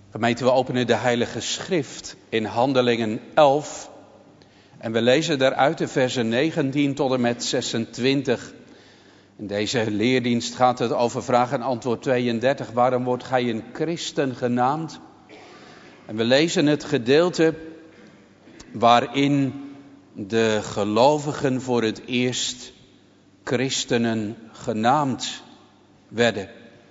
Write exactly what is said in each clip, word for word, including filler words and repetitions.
Gemeente, we openen de Heilige Schrift in Handelingen elf. En we lezen daaruit de versen negentien tot en met zesentwintig. In deze leerdienst gaat het over vraag en antwoord tweeëndertig. Waarom wordt gij een christen genaamd? En we lezen het gedeelte waarin de gelovigen voor het eerst christenen genaamd werden.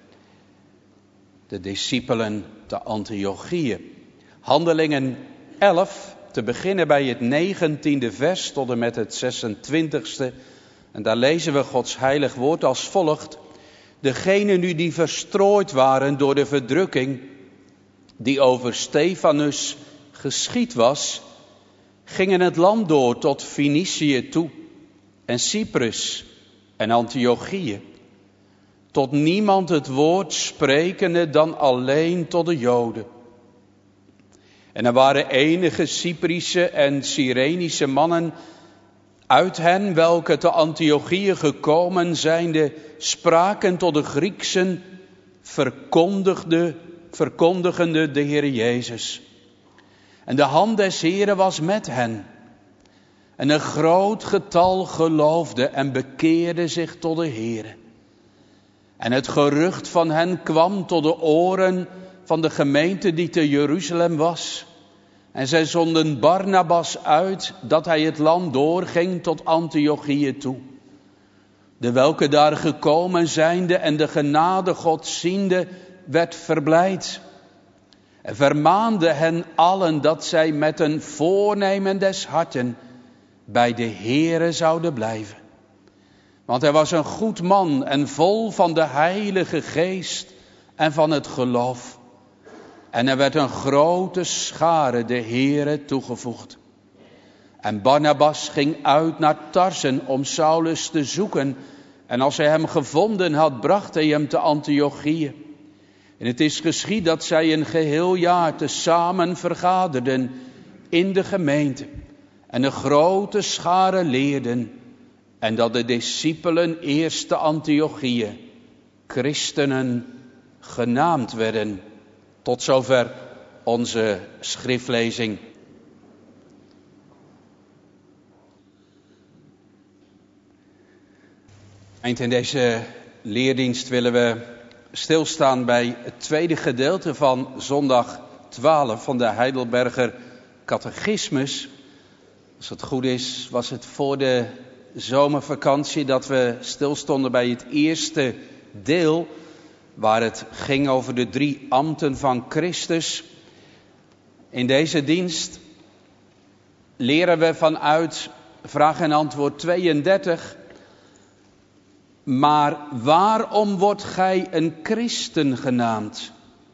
De discipelen te Antiochië. Handelingen elf, te beginnen bij het negentiende vers tot en met het zesentwintigste. En daar lezen we Gods heilig woord als volgt. Degenen nu die verstrooid waren door de verdrukking die over Stefanus geschied was, gingen het land door tot Fenicië toe en Cyprus en Antiochië. Tot niemand het woord sprekende dan alleen tot de Joden. En er waren enige Cyprische en Cyrenische mannen uit hen, welke te Antiochië gekomen zijnde, spraken tot de Grieksen, verkondigde, verkondigende de Heer Jezus. En de hand des Heeren was met hen. En een groot getal geloofde en bekeerde zich tot de Heere. En het gerucht van hen kwam tot de oren van de gemeente die te Jeruzalem was. En zij zonden Barnabas uit, dat hij het land doorging tot Antiochië toe. De welke daar gekomen zijnde en de genade God ziende, werd verblijd. En vermaande hen allen dat zij met een voornemen des harten bij de Heere zouden blijven. Want hij was een goed man en vol van de Heilige Geest en van het geloof. En er werd een grote schare de Heere toegevoegd. En Barnabas ging uit naar Tarsen om Saulus te zoeken. En als hij hem gevonden had, bracht hij hem te Antiochië. En het is geschied dat zij een geheel jaar tezamen vergaderden in de gemeente. En een grote schare leerden. En dat de discipelen eerst te Antiochië christenen genaamd werden. Tot zover onze schriftlezing. Eind in deze leerdienst willen we stilstaan bij het tweede gedeelte van zondag twaalf van de Heidelberger Catechismus. Als het goed is, was het voor de zomervakantie dat we stilstonden bij het eerste deel, waar het ging over de drie ambten van Christus. In deze dienst leren we vanuit vraag en antwoord tweeëndertig. Maar waarom wordt gij een christen genaamd?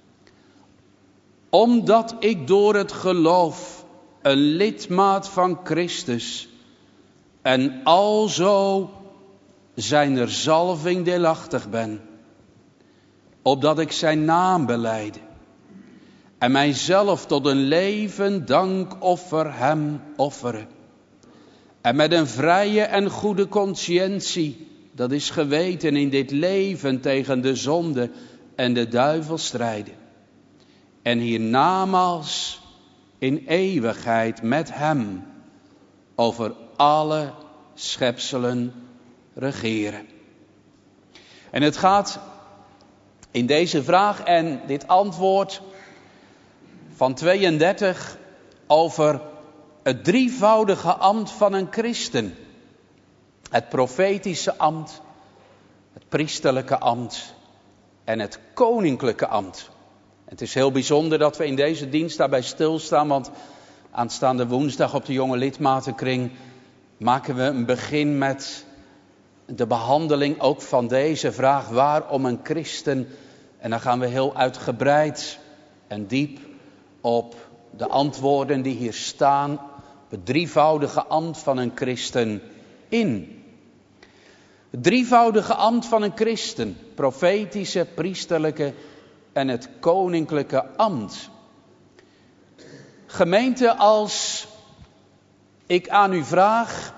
Omdat ik door het geloof een lidmaat van Christus en alzo zijner zalving deelachtig ben. Opdat ik zijn naam belijde en mijzelf tot een levend dankoffer hem offeren. En met een vrije en goede consciëntie, dat is geweten in dit leven tegen de zonde en de duivel strijden. En hiernamaals in eeuwigheid met hem over alle schepselen regeren. En het gaat in deze vraag en dit antwoord van tweeëndertig over het drievoudige ambt van een christen. Het profetische ambt, het priesterlijke ambt en het koninklijke ambt. Het is heel bijzonder dat we in deze dienst daarbij stilstaan, want aanstaande woensdag op de jonge lidmatenkring maken we een begin met de behandeling ook van deze vraag, waarom een christen? En dan gaan we heel uitgebreid en diep op de antwoorden die hier staan, op het drievoudige ambt van een christen in. Het drievoudige ambt van een christen, profetische, priesterlijke en het koninklijke ambt. Gemeente, als ik aan u vraag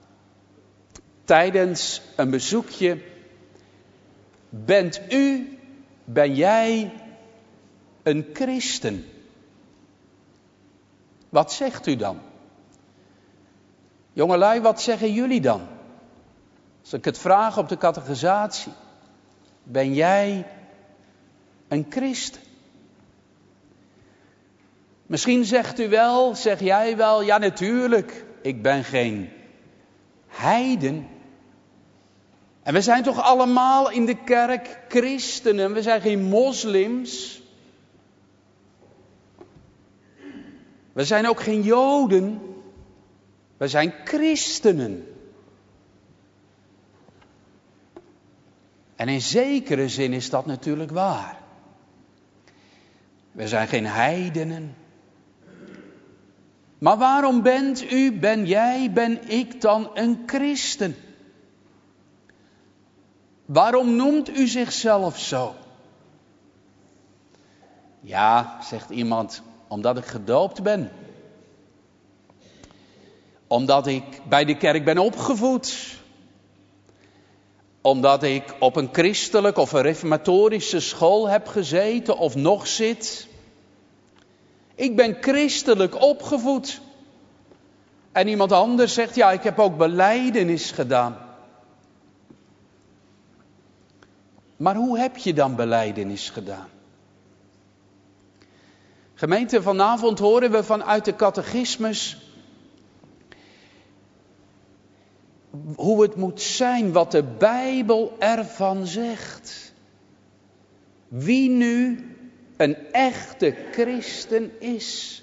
tijdens een bezoekje, bent u, ben jij een christen. Wat zegt u dan? Jongelui, wat zeggen jullie dan? Als ik het vraag op de catechisatie. Ben jij een christen? Misschien zegt u wel, zeg jij wel, ja natuurlijk, ik ben geen heiden. En we zijn toch allemaal in de kerk christenen, we zijn geen moslims. We zijn ook geen Joden, we zijn christenen. En in zekere zin is dat natuurlijk waar. We zijn geen heidenen. Maar waarom bent u, ben jij, ben ik dan een christen? Waarom noemt u zichzelf zo? Ja, zegt iemand, omdat ik gedoopt ben. Omdat ik bij de kerk ben opgevoed. Omdat ik op een christelijk of een reformatorische school heb gezeten of nog zit. Ik ben christelijk opgevoed. En iemand anders zegt, ja, ik heb ook belijdenis gedaan. Maar hoe heb je dan belijdenis gedaan? Gemeente, vanavond horen we vanuit de catechismus hoe het moet zijn, wat de Bijbel ervan zegt. Wie nu een echte christen is.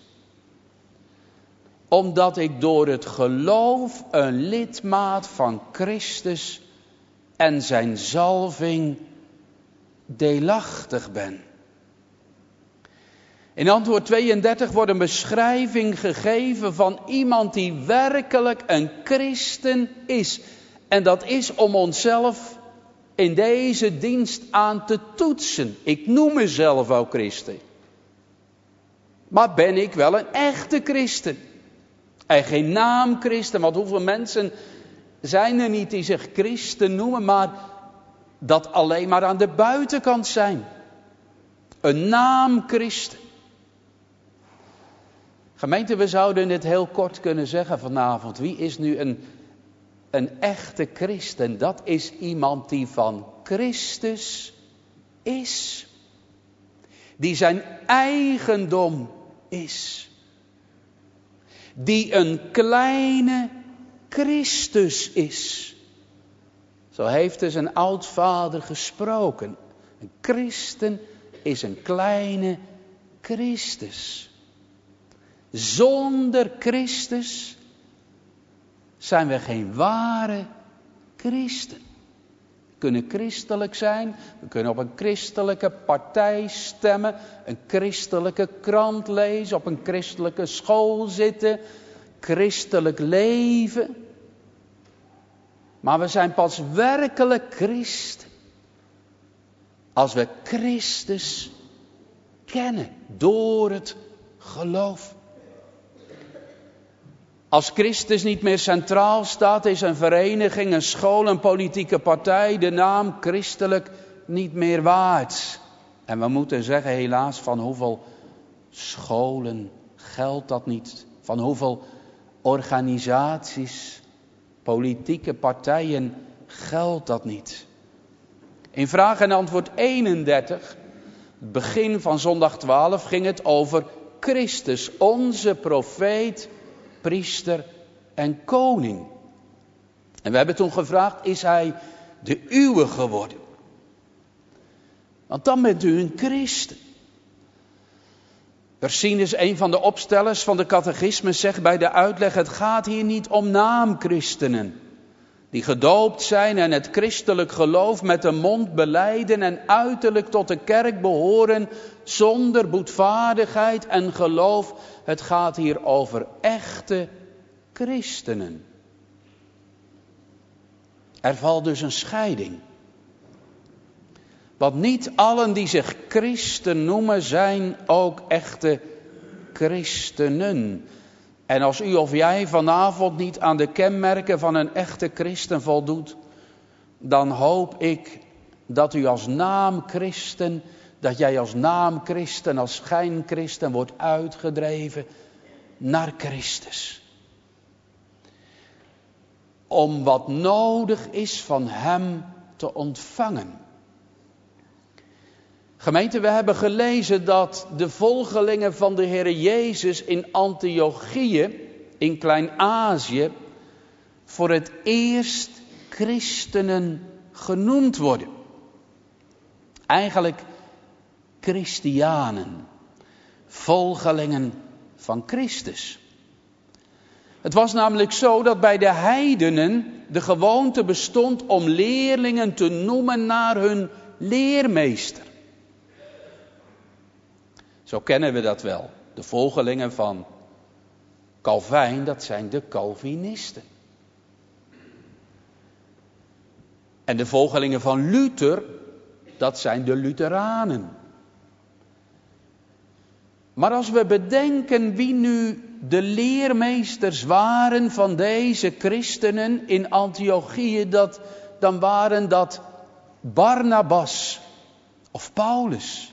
Omdat ik door het geloof een lidmaat van Christus en zijn zalving deelachtig ben. In antwoord tweeëndertig wordt een beschrijving gegeven van iemand die werkelijk een christen is. En dat is om onszelf in deze dienst aan te toetsen. Ik noem mezelf ook christen. Maar ben ik wel een echte christen? En geen naamchristen, want hoeveel mensen zijn er niet die zich christen noemen, maar dat alleen maar aan de buitenkant zijn. Een naamchristen. Gemeente, we zouden het heel kort kunnen zeggen vanavond. Wie is nu een, een echte christen? Dat is iemand die van Christus is. Die zijn eigendom is. Die een kleine Christus is. Zo heeft dus een oudvader gesproken. Een christen is een kleine Christus. Zonder Christus zijn we geen ware christen. We kunnen christelijk zijn, we kunnen op een christelijke partij stemmen, een christelijke krant lezen, op een christelijke school zitten, christelijk leven. Maar we zijn pas werkelijk christen als we Christus kennen door het geloof. Als Christus niet meer centraal staat, is een vereniging, een school, een politieke partij de naam christelijk niet meer waard. En we moeten zeggen, helaas, van hoeveel scholen geldt dat niet? Van hoeveel organisaties, politieke partijen geldt dat niet? In vraag en antwoord eenendertig, het begin van zondag twaalf, ging het over Christus, onze profeet, priester en koning. En we hebben toen gevraagd, is hij de uwe geworden? Want dan bent u een christen. Ursinus, een van de opstellers van de catechismus, zegt bij de uitleg, het gaat hier niet om naamchristenen. Die gedoopt zijn en het christelijk geloof met de mond belijden en uiterlijk tot de kerk behoren zonder boetvaardigheid en geloof. Het gaat hier over echte christenen. Er valt dus een scheiding. Want niet allen die zich christen noemen zijn ook echte christenen. En als u of jij vanavond niet aan de kenmerken van een echte christen voldoet, dan hoop ik dat u als naamchristen dat jij als naamchristen, als schijnchristen wordt uitgedreven naar Christus. Om wat nodig is van hem te ontvangen. Gemeente, we hebben gelezen dat de volgelingen van de Heere Jezus in Antiochië, in Klein-Azië, voor het eerst christenen genoemd worden. Eigenlijk Christianen, volgelingen van Christus. Het was namelijk zo dat bij de heidenen de gewoonte bestond om leerlingen te noemen naar hun leermeester. Zo kennen we dat wel. De volgelingen van Calvijn, dat zijn de Calvinisten. En de volgelingen van Luther, dat zijn de Lutheranen. Maar als we bedenken wie nu de leermeesters waren van deze christenen in Antiochië, dat, dan waren dat Barnabas of Paulus.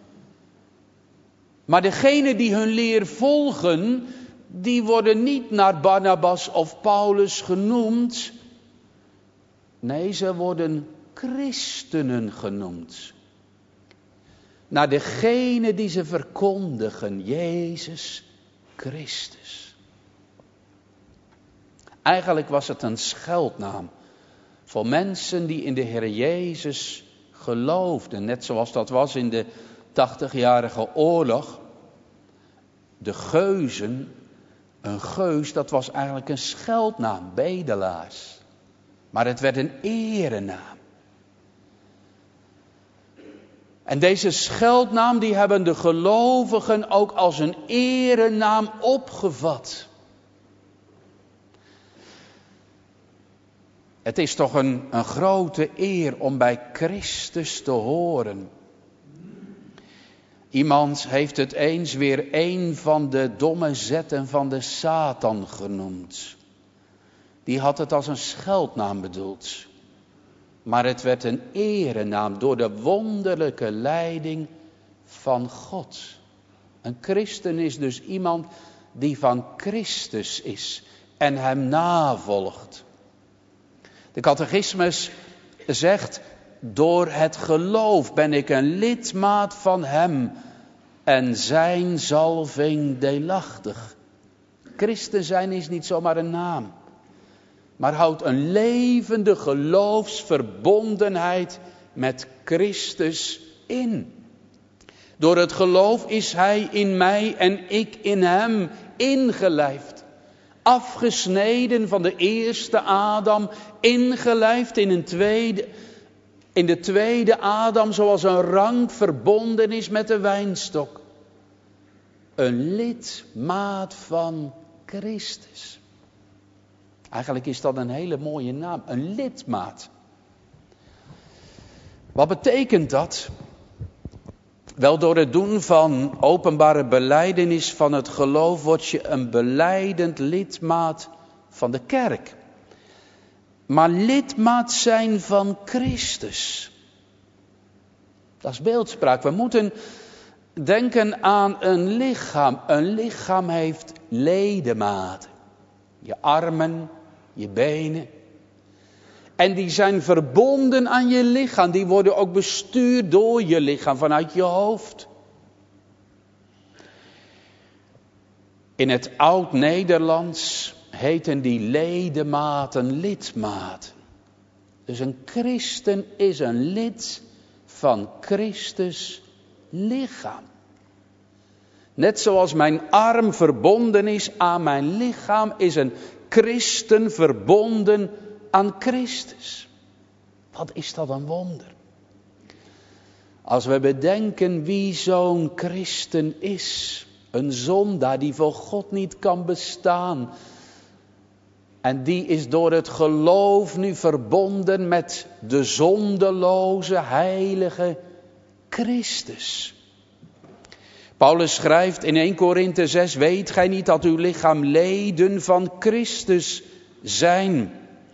Maar degenen die hun leer volgen, die worden niet naar Barnabas of Paulus genoemd. Nee, ze worden christenen genoemd. Naar degene die ze verkondigen, Jezus Christus. Eigenlijk was het een scheldnaam voor mensen die in de Heer Jezus geloofden. Net zoals dat was in de tachtigjarige oorlog. De geuzen, een geus, dat was eigenlijk een scheldnaam, bedelaars. Maar het werd een erenaam. En deze scheldnaam die hebben de gelovigen ook als een erenaam opgevat. Het is toch een, een grote eer om bij Christus te horen. Iemand heeft het eens weer een van de domme zetten van de Satan genoemd. Die had het als een scheldnaam bedoeld. Maar het werd een erenaam door de wonderlijke leiding van God. Een christen is dus iemand die van Christus is en hem navolgt. De catechismus zegt, door het geloof ben ik een lidmaat van hem en zijn zalving deelachtig. Christen zijn is niet zomaar een naam, maar houdt een levende geloofsverbondenheid met Christus in. Door het geloof is hij in mij en ik in hem ingelijfd. Afgesneden van de eerste Adam, ingelijfd in een tweede, in de tweede Adam, zoals een rank verbonden is met de wijnstok. Een lidmaat van Christus. Eigenlijk is dat een hele mooie naam, een lidmaat. Wat betekent dat? Wel, door het doen van openbare belijdenis van het geloof word je een belijdend lidmaat van de kerk. Maar lidmaat zijn van Christus. Dat is beeldspraak. We moeten denken aan een lichaam. Een lichaam heeft ledematen. Je armen, je benen. En die zijn verbonden aan je lichaam. Die worden ook bestuurd door je lichaam vanuit je hoofd. In het Oud-Nederlands heten die ledematen lidmaten. Dus een christen is een lid van Christus lichaam. Net zoals mijn arm verbonden is aan mijn lichaam, is een christen verbonden aan Christus. Wat is dat een wonder. Als we bedenken wie zo'n christen is. Een zondaar die voor God niet kan bestaan. En die is door het geloof nu verbonden met de zondeloze, heilige Christus. Paulus schrijft in eerste Korinthe zes, weet gij niet dat uw lichaam leden van Christus zijn?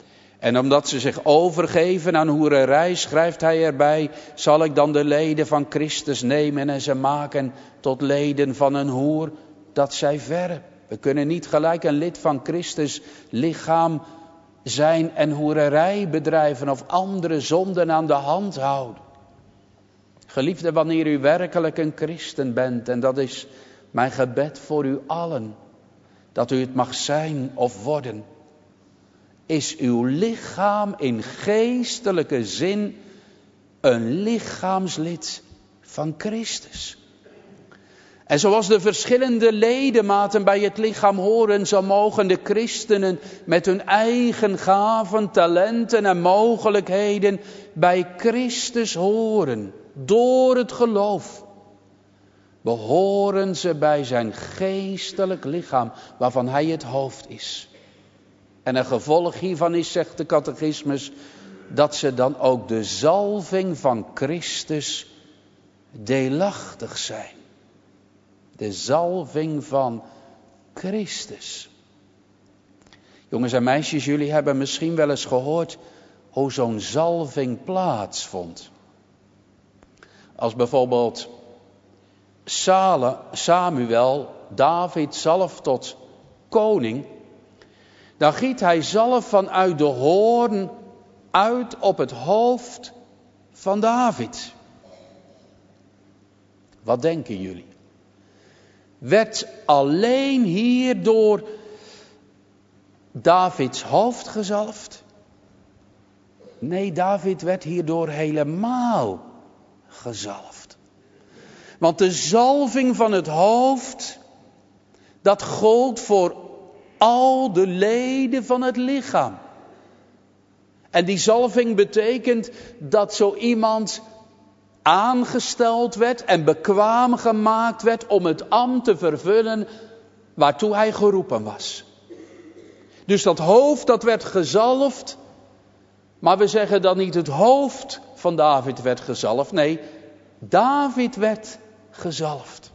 En omdat ze zich overgeven aan hoererij, schrijft hij erbij, zal ik dan de leden van Christus nemen en ze maken tot leden van een hoer, dat zij verre. We kunnen niet gelijk een lid van Christus lichaam zijn en hoererij bedrijven of andere zonden aan de hand houden. Geliefde, wanneer u werkelijk een christen bent, en dat is mijn gebed voor u allen, dat u het mag zijn of worden, is uw lichaam in geestelijke zin een lichaamslid van Christus. En zoals de verschillende ledematen bij het lichaam horen, zo mogen de christenen met hun eigen gaven, talenten en mogelijkheden bij Christus horen. Door het geloof behoren ze bij zijn geestelijk lichaam, waarvan hij het hoofd is. En een gevolg hiervan is, zegt de catechismus, dat ze dan ook de zalving van Christus deelachtig zijn. De zalving van Christus. Jongens en meisjes, jullie hebben misschien wel eens gehoord hoe zo'n zalving plaatsvond. Als bijvoorbeeld Samuel David zalft tot koning, dan giet hij zalf vanuit de hoorn uit op het hoofd van David. Wat denken jullie? Werd alleen hier door Davids hoofd gezalfd? Nee, David werd hierdoor helemaal gezalfd. Want de zalving van het hoofd, dat gold voor al de leden van het lichaam. En die zalving betekent dat zo iemand aangesteld werd en bekwaam gemaakt werd om het ambt te vervullen waartoe hij geroepen was. Dus dat hoofd, dat werd gezalfd, maar we zeggen dan niet het hoofd van David werd gezalfd. Nee, David werd gezalfd.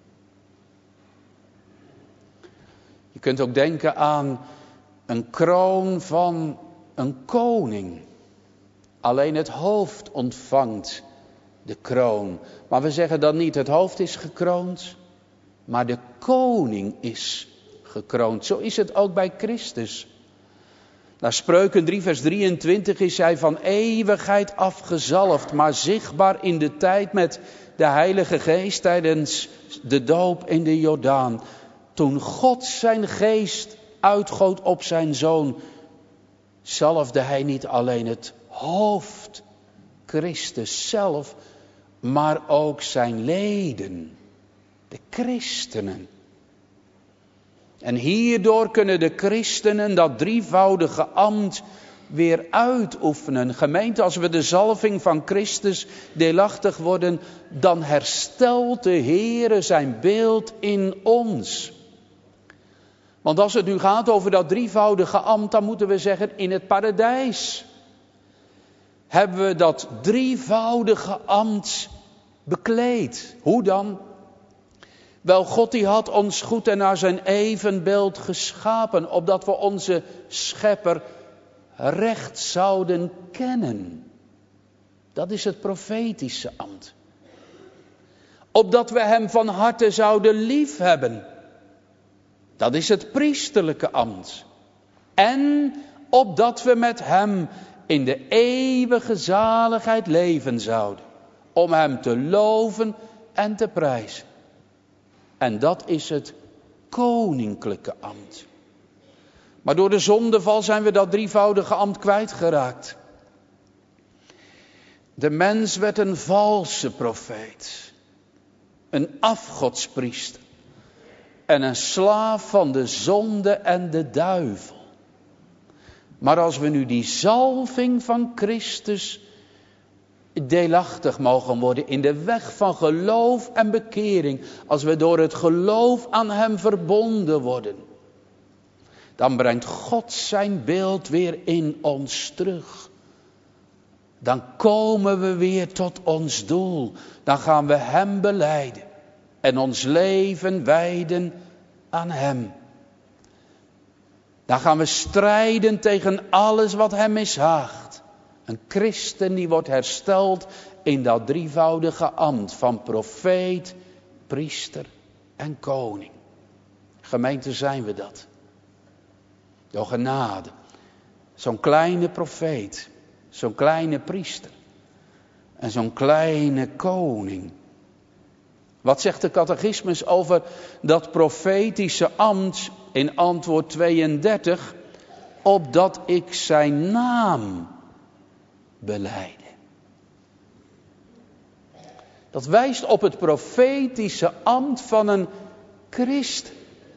Je kunt ook denken aan een kroon van een koning. Alleen het hoofd ontvangt de kroon. Maar we zeggen dan niet het hoofd is gekroond, maar de koning is gekroond. Zo is het ook bij Christus. Naar Spreuken drie vers drieëntwintig is hij van eeuwigheid afgezalfd, maar zichtbaar in de tijd met de Heilige Geest tijdens de doop in de Jordaan. Toen God zijn geest uitgoot op zijn zoon, zalfde hij niet alleen het hoofd, Christus zelf, maar ook zijn leden, de christenen. En hierdoor kunnen de christenen dat drievoudige ambt weer uitoefenen. Gemeente, als we de zalving van Christus deelachtig worden, dan herstelt de Heere zijn beeld in ons. Want als het nu gaat over dat drievoudige ambt, dan moeten we zeggen in het paradijs hebben we dat drievoudige ambt bekleed. Hoe dan? Wel, God die had ons goed en naar zijn evenbeeld geschapen, opdat we onze schepper recht zouden kennen. Dat is het profetische ambt. Opdat we hem van harte zouden liefhebben. Dat is het priesterlijke ambt. En opdat we met hem in de eeuwige zaligheid leven zouden. Om hem te loven en te prijzen. En dat is het koninklijke ambt. Maar door de zondeval zijn we dat drievoudige ambt kwijtgeraakt. De mens werd een valse profeet. Een afgodspriester. En een slaaf van de zonde en de duivel. Maar als we nu die zalving van Christus deelachtig mogen worden in de weg van geloof en bekering. Als we door het geloof aan hem verbonden worden. Dan brengt God zijn beeld weer in ons terug. Dan komen we weer tot ons doel. Dan gaan we hem belijden. En ons leven wijden aan hem. Daar gaan we strijden tegen alles wat hem mishaagt. Een christen die wordt hersteld in dat drievoudige ambt van profeet, priester en koning. Gemeente, zijn we dat? Door genade. Zo'n kleine profeet, zo'n kleine priester en zo'n kleine koning. Wat zegt de catechismus over dat profetische ambt in antwoord tweeëndertig? Opdat ik zijn naam belijde. Dat wijst op het profetische ambt van een christen.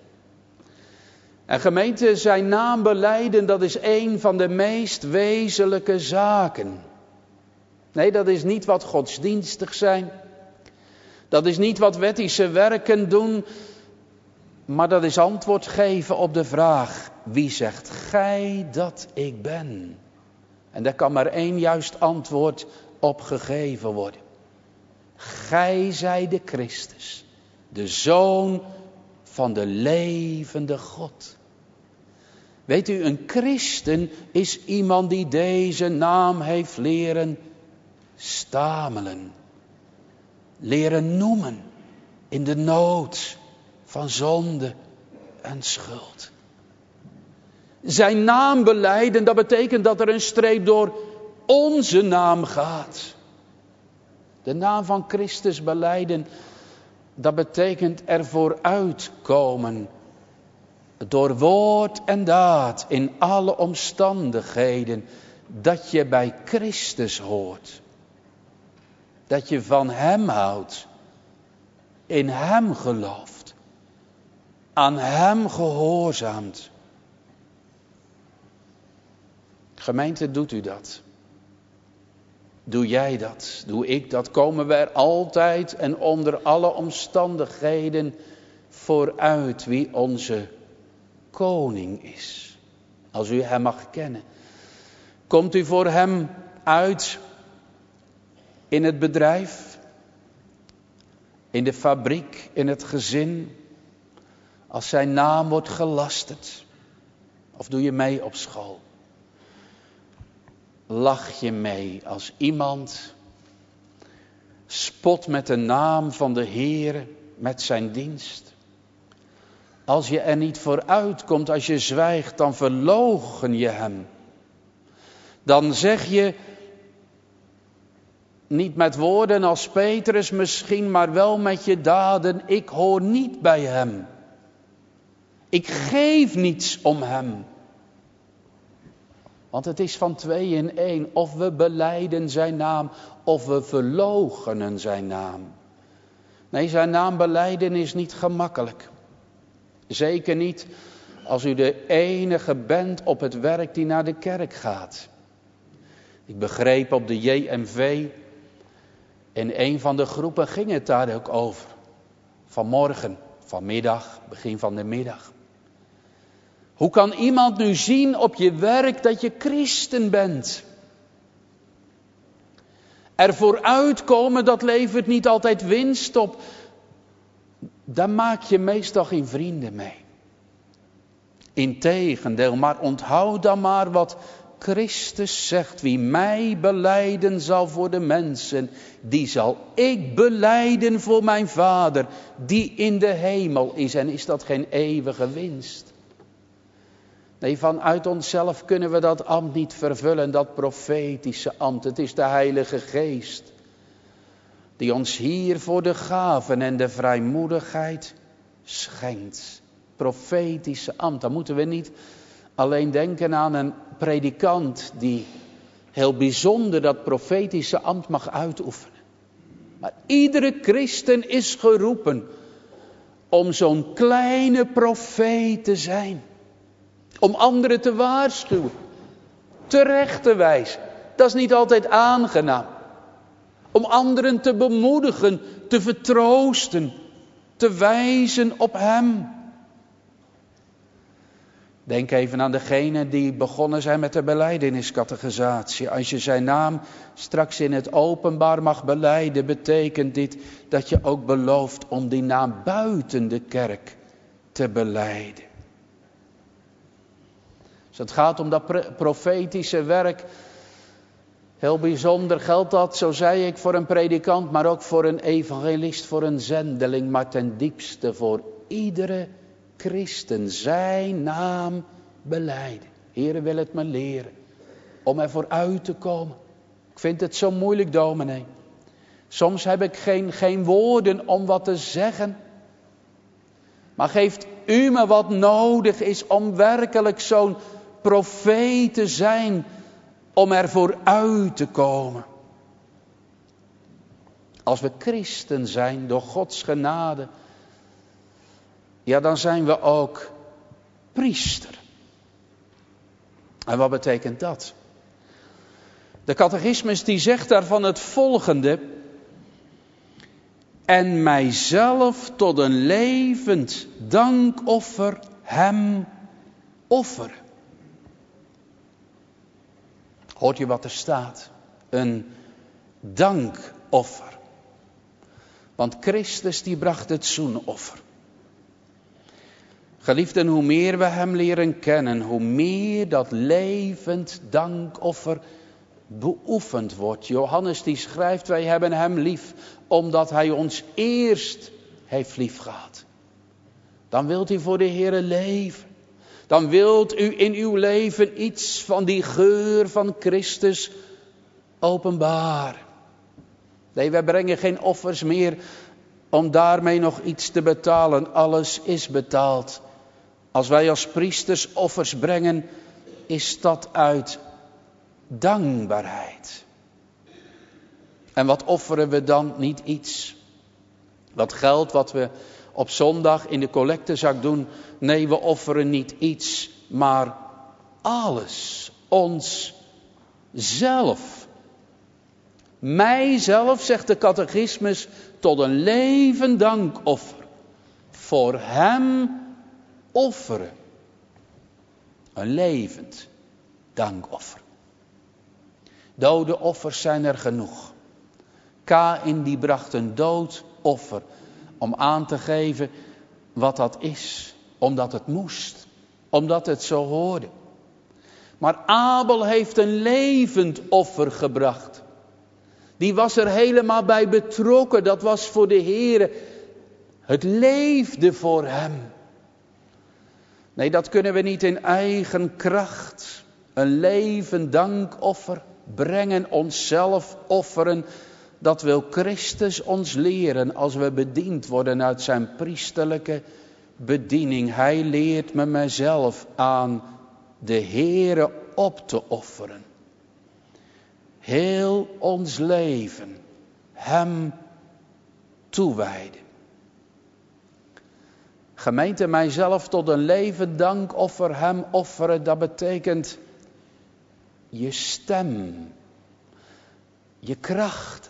En gemeente, zijn naam belijden, dat is een van de meest wezenlijke zaken. Nee, dat is niet wat godsdienstig zijn. Dat is niet wat wettische werken doen. Maar dat is antwoord geven op de vraag: wie zegt gij dat ik ben? En daar kan maar één juist antwoord op gegeven worden. Gij zijt de Christus, de Zoon van de levende God. Weet u, een christen is iemand die deze naam heeft leren stamelen. Leren noemen in de nood van zonde en schuld. Zijn naam belijden, dat betekent dat er een streep door onze naam gaat. De naam van Christus belijden, dat betekent er vooruitkomen. Door woord en daad in alle omstandigheden. Dat je bij Christus hoort. Dat je van hem houdt. In hem gelooft. Aan hem gehoorzaamt. Gemeente, doet u dat? Doe jij dat? Doe ik dat? Komen we er altijd en onder alle omstandigheden vooruit wie onze koning is? Als u hem mag kennen. Komt u voor hem uit in het bedrijf, in de fabriek, in het gezin, als zijn naam wordt gelasterd? Of doe je mee op school? Lach je mee als iemand spot met de naam van de Heere, met zijn dienst? Als je er niet vooruit komt, als je zwijgt, dan verloochen je hem. Dan zeg je, niet met woorden als Petrus misschien, maar wel met je daden: ik hoor niet bij hem. Ik geef niets om hem. Want het is van twee in één. Of we belijden zijn naam, of we verloochenen zijn naam. Nee, zijn naam belijden is niet gemakkelijk. Zeker niet als u de enige bent op het werk die naar de kerk gaat. Ik begreep op de J M V, in een van de groepen ging het daar ook over. Vanmorgen, vanmiddag, begin van de middag. Hoe kan iemand nu zien op je werk dat je christen bent? Er vooruitkomen, dat levert niet altijd winst op. Daar maak je meestal geen vrienden mee. Integendeel, maar onthoud dan maar wat Christus zegt: wie mij belijden zal voor de mensen, die zal ik belijden voor mijn Vader, die in de hemel is. En is dat geen eeuwige winst? Nee, vanuit onszelf kunnen we dat ambt niet vervullen, dat profetische ambt. Het is de Heilige Geest die ons hier voor de gaven en de vrijmoedigheid schenkt. Profetische ambt, dan moeten we niet alleen denken aan een predikant die heel bijzonder dat profetische ambt mag uitoefenen. Maar iedere christen is geroepen om zo'n kleine profeet te zijn. Om anderen te waarschuwen, terecht te wijzen. Dat is niet altijd aangenaam. Om anderen te bemoedigen, te vertroosten, te wijzen op hem. Denk even aan degenen die begonnen zijn met de belijdeniscatechisatie. Als je zijn naam straks in het openbaar mag belijden, betekent dit dat je ook belooft om die naam buiten de kerk te belijden. Als het gaat om dat pre- profetische werk, heel bijzonder geldt dat, zo zei ik, voor een predikant, maar ook voor een evangelist, voor een zendeling, maar ten diepste voor iedere christen zijn naam belijden. Heere, wil het me leren om ervoor uit te komen. Ik vind het zo moeilijk, dominee. Soms heb ik geen, geen woorden om wat te zeggen. Maar geeft u me wat nodig is om werkelijk zo'n profeet te zijn, om ervoor uit te komen. Als we christen zijn door Gods genade, ja, dan zijn we ook priester. En wat betekent dat? De catechismus die zegt daarvan het volgende: en mijzelf tot een levend dankoffer hem offeren. Hoort je wat er staat? Een dankoffer. Want Christus die bracht het zoenoffer. Geliefden, hoe meer we hem leren kennen, hoe meer dat levend dankoffer beoefend wordt. Johannes die schrijft, wij hebben hem lief, omdat hij ons eerst heeft lief gehad. Dan wilt u voor de Heere leven. Dan wilt u in uw leven iets van die geur van Christus openbaren. Nee, wij brengen geen offers meer om daarmee nog iets te betalen. Alles is betaald. Als wij als priesters offers brengen, is dat uit dankbaarheid. En wat offeren we dan? Niet iets. Wat geld wat we op zondag in de collectezak doen. Nee, we offeren niet iets, maar alles. Ons zelf. Mijzelf, zegt de catechismus, tot een levend dankoffer. Voor hem offeren. Een levend dankoffer. Dode offers zijn er genoeg. Kaïn die bracht een doodoffer om aan te geven wat dat is. Omdat het moest. Omdat het zo hoorde. Maar Abel heeft een levend offer gebracht. Die was er helemaal bij betrokken. Dat was voor de Heere. Het leefde voor hem. Nee, dat kunnen we niet in eigen kracht. Een levend dankoffer brengen, onszelf offeren. Dat wil Christus ons leren als we bediend worden uit zijn priesterlijke bediening. Hij leert me mezelf aan de Heere op te offeren. Heel ons leven hem toewijden. Gemeente, mijzelf tot een levend dankoffer hem offeren, dat betekent je stem, je krachten,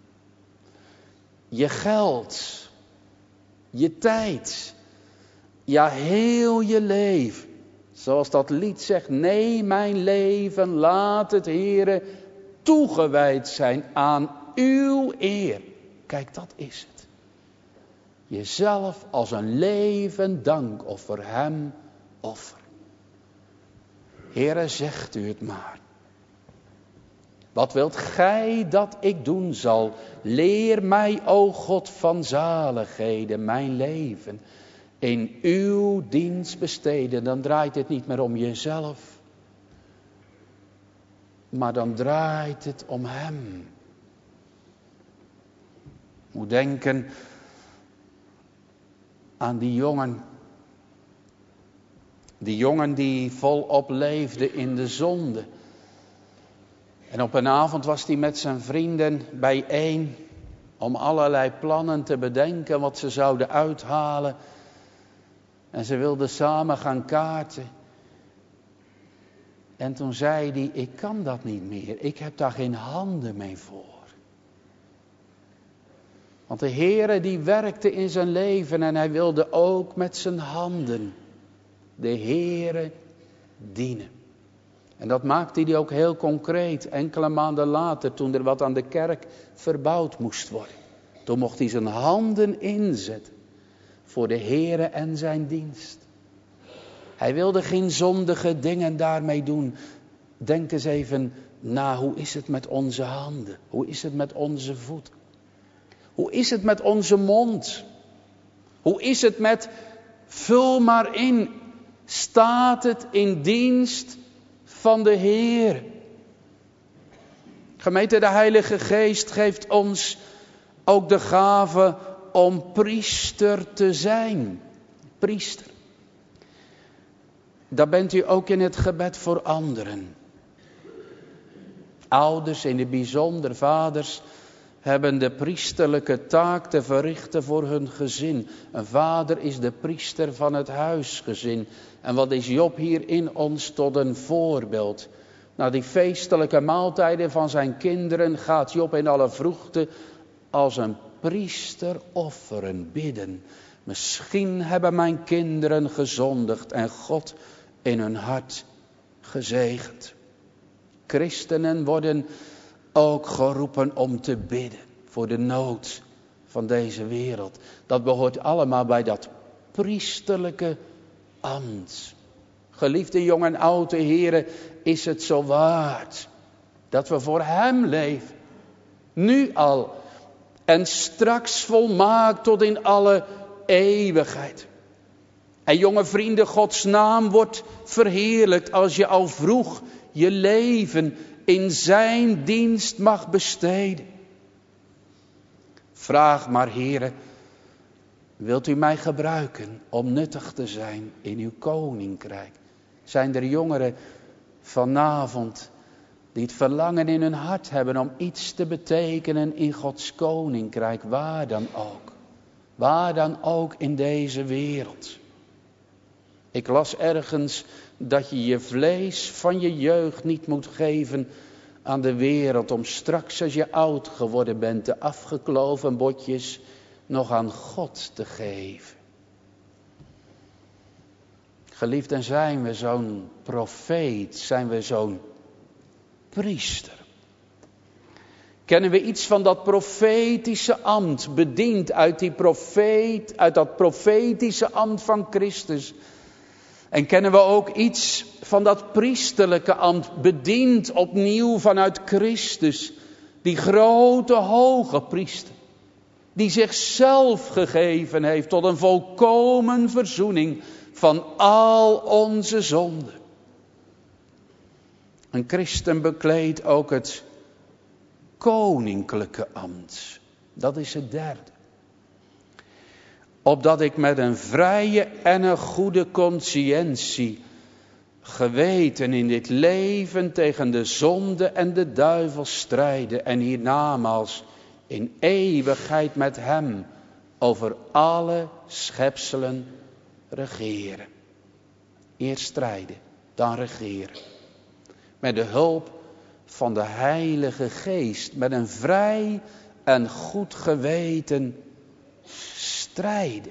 je geld, je tijd, ja heel je leven. Zoals dat lied zegt, nee mijn leven laat het Heere toegewijd zijn aan uw eer. Kijk, dat is het. Jezelf als een levend dankoffer hem offer. Heere, zegt u het maar. Wat wilt gij dat ik doen zal? Leer mij, o God van zaligheden, mijn leven in uw dienst besteden. Dan draait het niet meer om jezelf, maar dan draait het om hem. Ik moet denken aan die jongen. Die jongen die volop leefde in de zonde. En op een avond was hij met zijn vrienden bijeen om allerlei plannen te bedenken wat ze zouden uithalen. En ze wilden samen gaan kaarten. En toen zei hij, ik kan dat niet meer. Ik heb daar geen handen mee voor. Want de Heere die werkte in zijn leven en hij wilde ook met zijn handen de Heere dienen. En dat maakte hij ook heel concreet. Enkele maanden later, toen er wat aan de kerk verbouwd moest worden. Toen mocht hij zijn handen inzetten voor de Heere en zijn dienst. Hij wilde geen zondige dingen daarmee doen. Denk eens even na, hoe is het met onze handen? Hoe is het met onze voeten? Hoe is het met onze mond? Hoe is het met, vul maar in, staat het in dienst van de Heer? Gemeente, de Heilige Geest geeft ons ook de gave om priester te zijn. Priester. Daar bent u ook in het gebed voor anderen. Ouders, in het bijzonder vaders, hebben de priesterlijke taak te verrichten voor hun gezin. Een vader is de priester van het huisgezin. En wat is Job hier in ons tot een voorbeeld? Na die feestelijke maaltijden van zijn kinderen gaat Job in alle vroegte als een priester offeren, bidden. Misschien hebben mijn kinderen gezondigd en God in hun hart gezegend. Christenen worden ook geroepen om te bidden voor de nood van deze wereld. Dat behoort allemaal bij dat priesterlijke ambt. Geliefde jong en oude heren, is het zo waard dat we voor hem leven. Nu al en straks volmaakt tot in alle eeuwigheid. En jonge vrienden, Gods naam wordt verheerlijkt als je al vroeg je leven in zijn dienst mag besteden. Vraag maar, Heere, wilt u mij gebruiken om nuttig te zijn in uw koninkrijk? Zijn er jongeren vanavond die het verlangen in hun hart hebben om iets te betekenen in Gods koninkrijk, waar dan ook. Waar dan ook in deze wereld. Ik las ergens dat je je vlees van je jeugd niet moet geven aan de wereld, om straks als je oud geworden bent de afgekloven botjes nog aan God te geven. Geliefden, zijn we zo'n profeet, zijn we zo'n priester? Kennen we iets van dat profetische ambt, bediend uit die profeet, uit dat profetische ambt van Christus? En kennen we ook iets van dat priesterlijke ambt, bediend opnieuw vanuit Christus, die grote hoge priester, die zichzelf gegeven heeft tot een volkomen verzoening van al onze zonden. Een christen bekleedt ook het koninklijke ambt. Dat is het derde. Opdat ik met een vrije en een goede consciëntie, geweten in dit leven tegen de zonde en de duivel strijden en hiernamaals in eeuwigheid met hem over alle schepselen regeren. Eerst strijden, dan regeren. Met de hulp van de Heilige Geest, met een vrij en goed geweten strijden.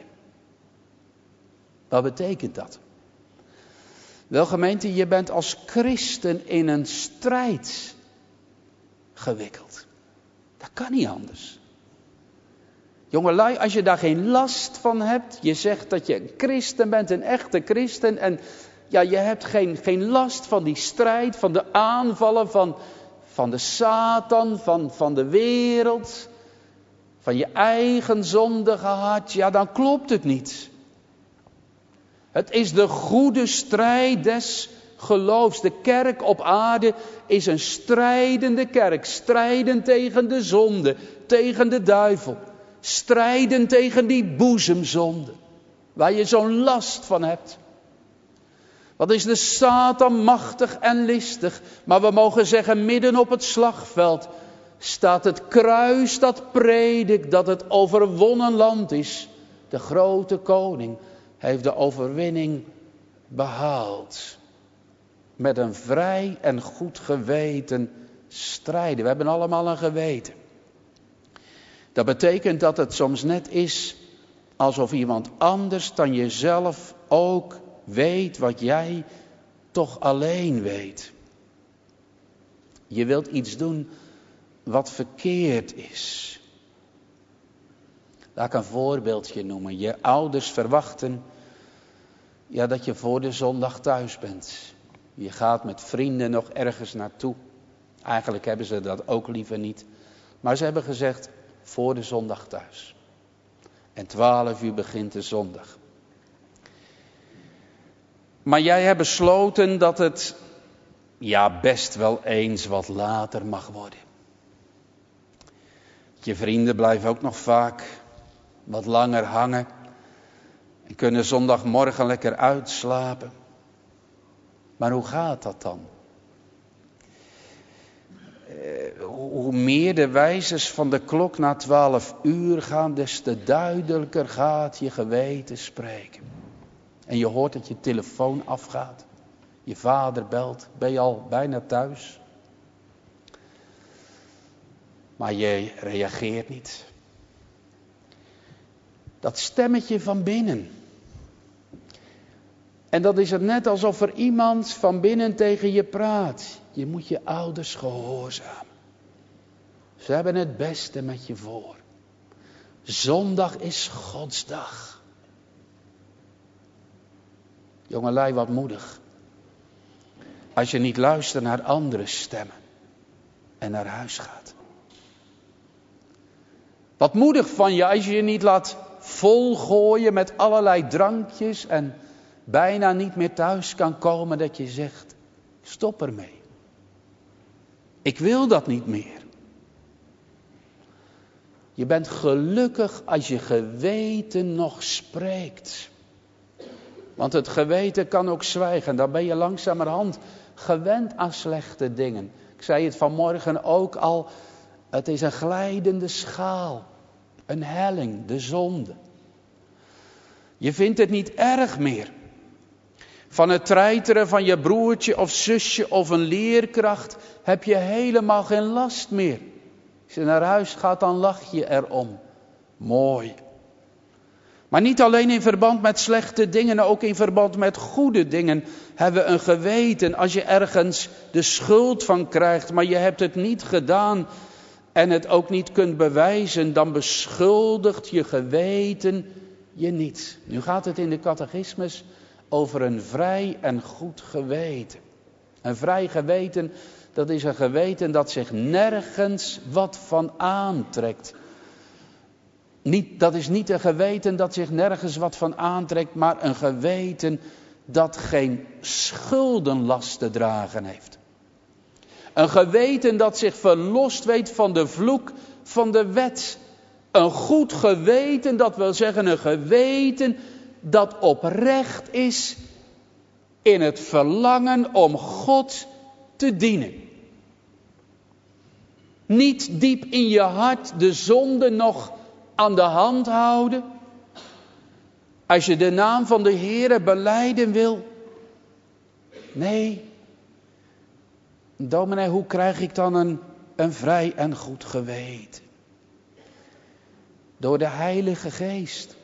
Wat betekent dat? Wel gemeente, je bent als christen in een strijd gewikkeld. Dat kan niet anders. Jongelui, als je daar geen last van hebt, je zegt dat je een christen bent, een echte christen, en ja, je hebt geen, geen last van die strijd, van de aanvallen van, van de Satan, van, van de wereld, van je eigen zondige hart, ja, dan klopt het niet. Het is de goede strijd des geloofs. De kerk op aarde is een strijdende kerk. Strijden tegen de zonde, tegen de duivel. Strijden tegen die boezemzonde, waar je zo'n last van hebt. Wat is de Satan machtig en listig. Maar we mogen zeggen, midden op het slagveld staat het kruis dat predikt dat het overwonnen land is. De grote koning heeft de overwinning behaald. Met een vrij en goed geweten strijden. We hebben allemaal een geweten. Dat betekent dat het soms net is alsof iemand anders dan jezelf ook weet wat jij toch alleen weet. Je wilt iets doen wat verkeerd is. Laat ik een voorbeeldje noemen. Je ouders verwachten Ja, dat je voor de zondag thuis bent. Je gaat met vrienden nog ergens naartoe. Eigenlijk hebben ze dat ook liever niet. Maar ze hebben gezegd, voor de zondag thuis. En twaalf uur begint de zondag. Maar jij hebt besloten dat het, ja, best wel eens wat later mag worden. Je vrienden blijven ook nog vaak wat langer hangen. En kunnen zondagmorgen lekker uitslapen. Maar hoe gaat dat dan? Eh, hoe meer de wijzers van de klok na twaalf uur gaan, des te duidelijker gaat je geweten spreken. En je hoort dat je telefoon afgaat. Je vader belt, ben je al bijna thuis? Maar je reageert niet. Dat stemmetje van binnen. En dat is het net alsof er iemand van binnen tegen je praat. Je moet je ouders gehoorzamen. Ze hebben het beste met je voor. Zondag is Gods dag. Jongelui, wat moedig. Als je niet luistert naar andere stemmen. En naar huis gaat. Wat moedig van je als je je niet laat volgooien met allerlei drankjes. En bijna niet meer thuis kan komen dat je zegt, stop ermee. Ik wil dat niet meer. Je bent gelukkig als je geweten nog spreekt. Want het geweten kan ook zwijgen. Dan ben je langzamerhand gewend aan slechte dingen. Ik zei het vanmorgen ook al. Het is een glijdende schaal. Een helling, de zonde. Je vindt het niet erg meer. Van het treiteren van je broertje of zusje of een leerkracht heb je helemaal geen last meer. Als je naar huis gaat, dan lach je erom. Mooi. Maar niet alleen in verband met slechte dingen, ook in verband met goede dingen hebben we een geweten. Als je ergens de schuld van krijgt, maar je hebt het niet gedaan en het ook niet kunt bewijzen, dan beschuldigt je geweten je niet. Nu gaat het in de catechismus over een vrij en goed geweten. Een vrij geweten, dat is een geweten dat zich nergens wat van aantrekt. Niet, dat is niet een geweten dat zich nergens wat van aantrekt, maar een geweten dat geen schuldenlast te dragen heeft. Een geweten dat zich verlost weet van de vloek van de wet. Een goed geweten, dat wil zeggen een geweten dat oprecht is in het verlangen om God te dienen. Niet diep in je hart de zonde nog aan de hand houden. Als je de naam van de Heere belijden wil. Nee. Dominee, hoe krijg ik dan een, een vrij en goed geweten? Door de Heilige Geest.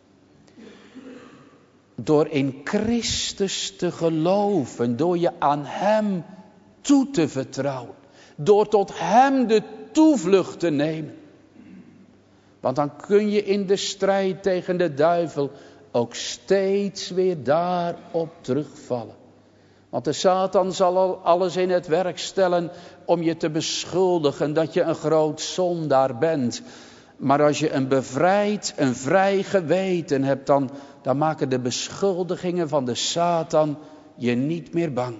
Door in Christus te geloven. Door je aan Hem toe te vertrouwen. Door tot Hem de toevlucht te nemen. Want dan kun je in de strijd tegen de duivel ook steeds weer daarop terugvallen. Want de Satan zal al alles in het werk stellen om je te beschuldigen dat je een groot zondaar bent. Maar als je een bevrijd, een vrij geweten hebt, dan, dan maken de beschuldigingen van de Satan je niet meer bang.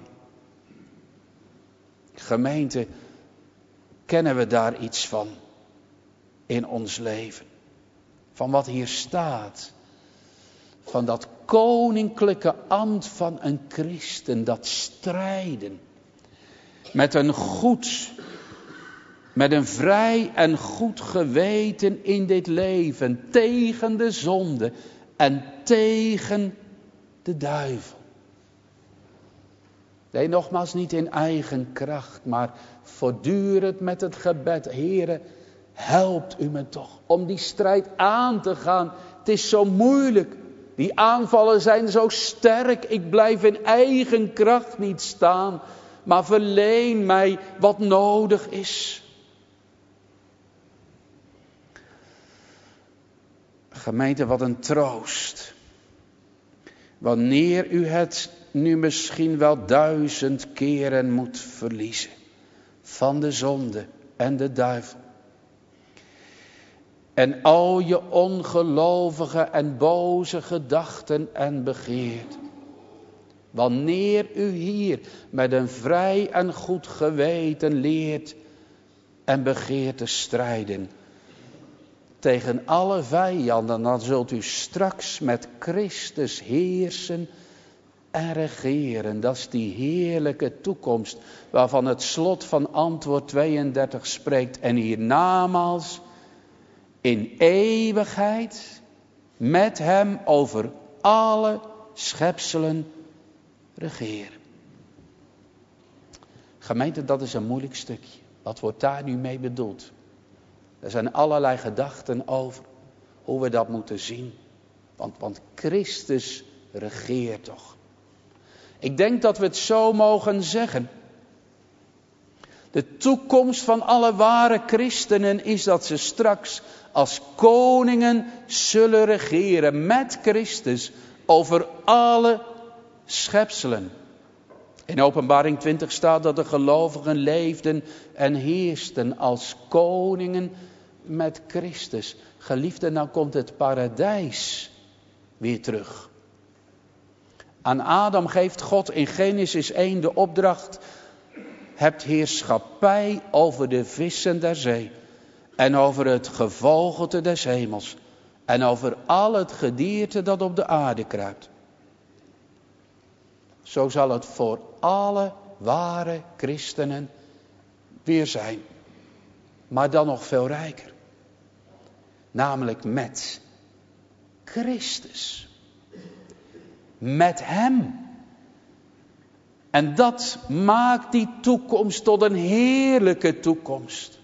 Gemeente, kennen we daar iets van in ons leven? Van wat hier staat. Van dat koninklijke ambt van een christen, dat strijden. Met een goed, met een vrij en goed geweten in dit leven. Tegen de zonde en tegen de duivel. Nee, nogmaals niet in eigen kracht, maar voortdurend met het gebed. Heere, helpt u me toch om die strijd aan te gaan. Het is zo moeilijk. Die aanvallen zijn zo sterk. Ik blijf in eigen kracht niet staan. Maar verleen mij wat nodig is. Gemeente, wat een troost. Wanneer u het nu misschien wel duizend keren moet verliezen. Van de zonde en de duivel. En al je ongelovige en boze gedachten en begeerten. Wanneer u hier met een vrij en goed geweten leert en begeert te strijden tegen alle vijanden, dan zult u straks met Christus heersen en regeren. Dat is die heerlijke toekomst waarvan het slot van antwoord tweeëndertig spreekt. En hiernamaals in eeuwigheid met hem over alle schepselen regeren. Gemeente, dat is een moeilijk stukje. Wat wordt daar nu mee bedoeld? Er zijn allerlei gedachten over hoe we dat moeten zien. Want, want Christus regeert toch. Ik denk dat we het zo mogen zeggen. De toekomst van alle ware christenen is dat ze straks als koningen zullen regeren met Christus over alle schepselen. In Openbaring twintig staat dat de gelovigen leefden en heersten als koningen met Christus. Geliefden, nou komt het paradijs weer terug. Aan Adam geeft God in Genesis één de opdracht: hebt heerschappij over de vissen der zee en over het gevogelte des hemels en over al het gedierte dat op de aarde kruipt. Zo zal het voor alle ware christenen weer zijn. Maar dan nog veel rijker. Namelijk met Christus. Met hem. En dat maakt die toekomst tot een heerlijke toekomst.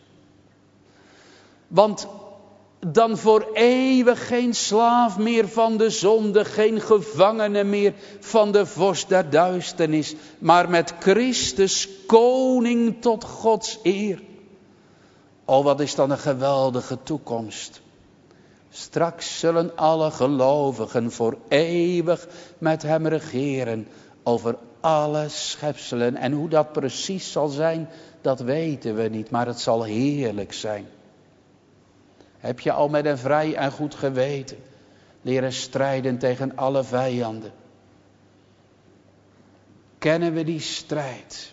Want dan voor eeuwig geen slaaf meer van de zonde, geen gevangene meer van de vorst der duisternis, maar met Christus koning tot Gods eer. Oh, wat is dan een geweldige toekomst. Straks zullen alle gelovigen voor eeuwig met hem regeren over alle schepselen. En hoe dat precies zal zijn, dat weten we niet, maar het zal heerlijk zijn. Heb je al met een vrij en goed geweten leren strijden tegen alle vijanden? Kennen we die strijd?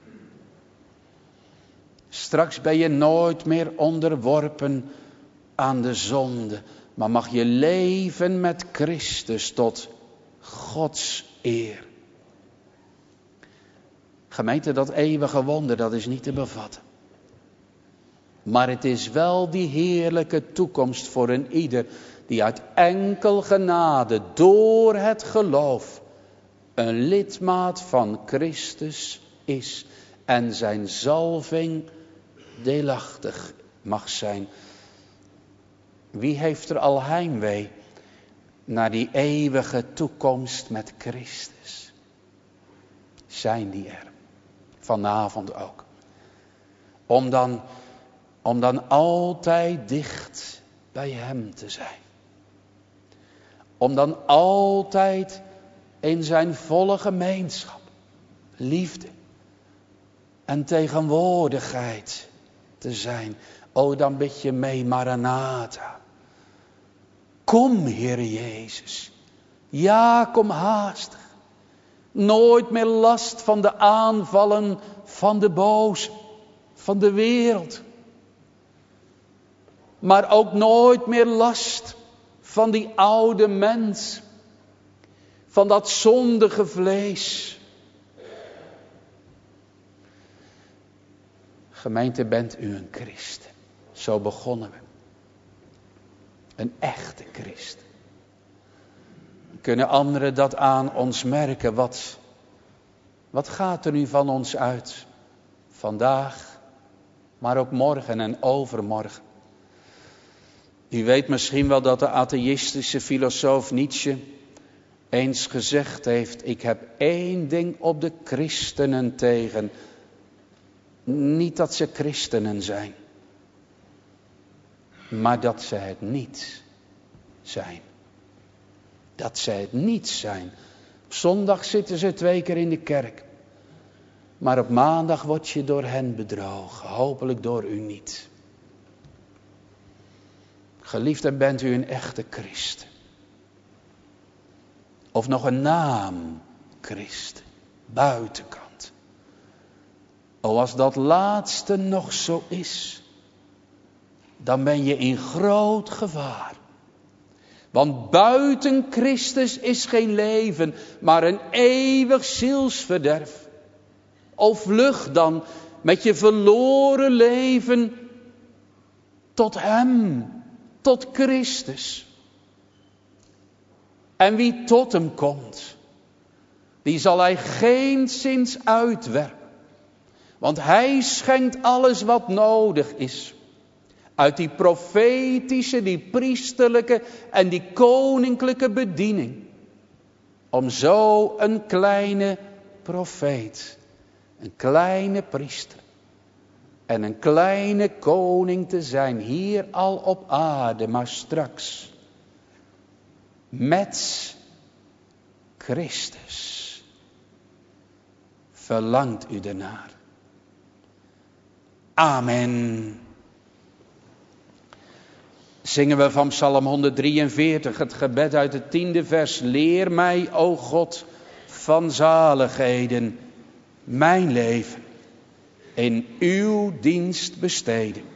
Straks ben je nooit meer onderworpen aan de zonde, maar mag je leven met Christus tot Gods eer. Gemeente, dat eeuwige wonder, dat is niet te bevatten. Maar het is wel die heerlijke toekomst voor een ieder die uit enkel genade door het geloof een lidmaat van Christus is en zijn zalving deelachtig mag zijn. Wie heeft er al heimwee naar die eeuwige toekomst met Christus? Zijn die er? Vanavond ook. Om dan, om dan altijd dicht bij hem te zijn. Om dan altijd in zijn volle gemeenschap, liefde en tegenwoordigheid te zijn. O, dan bid je mee, Maranatha. Kom, Heer Jezus. Ja, kom haastig. Nooit meer last van de aanvallen van de boze, van de wereld. Maar ook nooit meer last van die oude mens. Van dat zondige vlees. Gemeente, bent u een christen? Zo begonnen we. Een echte christen. Kunnen anderen dat aan ons merken? Wat, wat gaat er nu van ons uit? Vandaag, maar ook morgen en overmorgen. U weet misschien wel dat de atheïstische filosoof Nietzsche eens gezegd heeft: ik heb één ding op de christenen tegen. Niet dat ze christenen zijn, maar dat ze het niet zijn. dat zij het niet zijn. Op zondag zitten ze twee keer in de kerk. Maar op maandag word je door hen bedrogen. Hopelijk door u niet. Geliefden, bent u een echte christen? Of nog een naam christen? Buitenkant. O, als dat laatste nog zo is, dan ben je in groot gevaar. Want buiten Christus is geen leven, maar een eeuwig zielsverderf. O, vlug dan met je verloren leven tot Hem, tot Christus. En wie tot Hem komt, die zal Hij geenszins uitwerpen. Want Hij schenkt alles wat nodig is. Uit die profetische, die priesterlijke en die koninklijke bediening. Om zo een kleine profeet, een kleine priester en een kleine koning te zijn. Hier al op aarde, maar straks met Christus. Verlangt u ernaar? Amen. Zingen we van Psalm honderddrieënveertig, het gebed uit het tiende vers. Leer mij, o God, van zaligheden, mijn leven in uw dienst besteden.